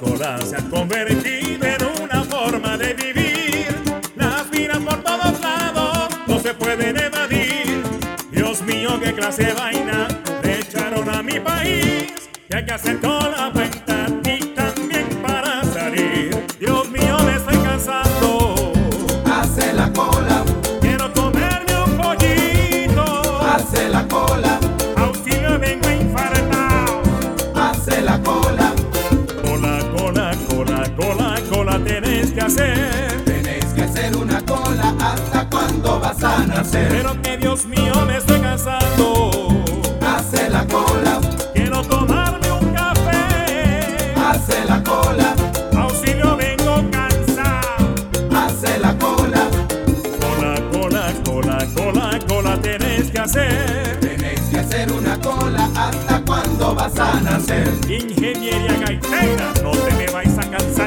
cola se ha convertido en una forma de vivir. Las miras por todos lados no se pueden evadir. Dios mío, qué clase de vaina le echaron a mi país. Que hay que hacer cola para entrar y también para salir. Dios mío, me estoy cansando. Hace la cola, Quiero comerme un pollito. hace la cola, Auxilio, vengo infartado. hace la cola. Cola, cola, cola, cola, cola tenés que hacer. Tenéis que hacer una cola, ¿hasta cuándo vas a nacer? Pero que Dios mío, me estoy cansando. Hace la cola, Quiero tomarme un café. hace la cola, Auxilio, vengo cansado. hace la cola. Cola, cola, cola, cola, cola tenés que hacer. Tenéis que hacer una cola, ¿hasta cuándo vas a nacer? Ingeniería gaitera, no te me vais a cansar.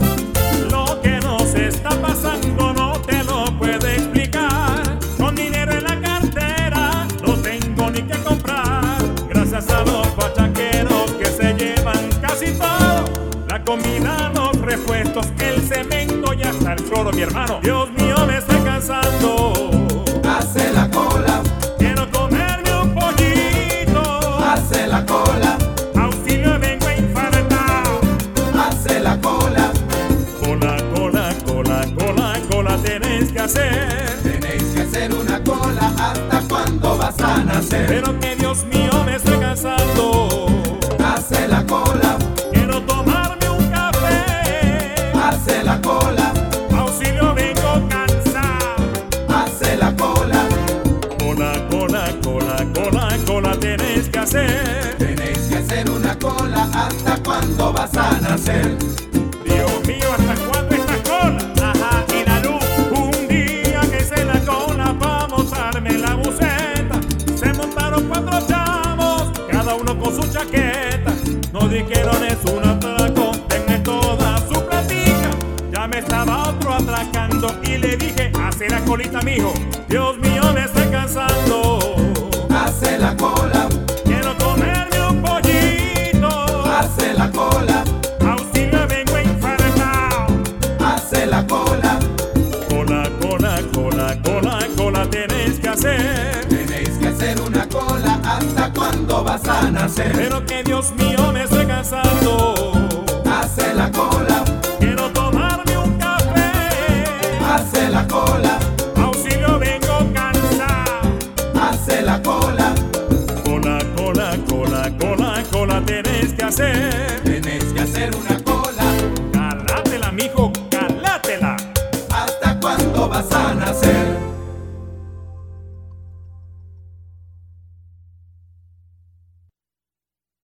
Lo que nos está pasando no te lo puedo explicar. Con dinero en la cartera no tengo ni que comprar. Gracias a los bachaqueros que se llevan casi todo. La comida, los repuestos, el cemento y hasta el cloro, mi hermano. Dios mío, me estoy cansando. Hace la cola, Quiero comerme un pollito. hace la cola, Auxilio, vengo infartado. hace la cola. Cola, cola, cola, cola, cola tenés que hacer. Tenéis que hacer una cola, ¿hasta cuándo vas a nacer? Pero que Dios mío, me estoy cansando. Hace la cola, Quiero tomarme un café. hace la cola, Auxilio, vengo cansado. hace la cola. Cola, cola, cola, cola, cola tenés que hacer. Tenéis que hacer una cola, ¿hasta cuándo vas a nacer? Dios mío, ¿hasta cuándo esta cola? Ajá, y la luz. Un día que hice la cola pa' montarme en la buseta, se montaron 4 chavos, cada uno con su chaqueta. No dijeron es un atraco, denme toda su platica. Ya me estaba otro atracando y le dije, hace la colita, mijo. Dios mío, me estoy cansando. Hace la cola, Quiero comerme un pollito. hace la cola, Auxilio, vengo infartado. hace la cola. Cola, cola, cola, cola, cola tenés que hacer. Tenéis que hacer una cola, ¿hasta cuándo vas a nacer? Pero que Dios mío, me estoy cansando. Hace la cola, Quiero tomarme un café. hace la cola, Auxilio, vengo cansado. hace la cola. Cola, cola, cola, cola, cola tenés que hacer. Tenéis que hacer una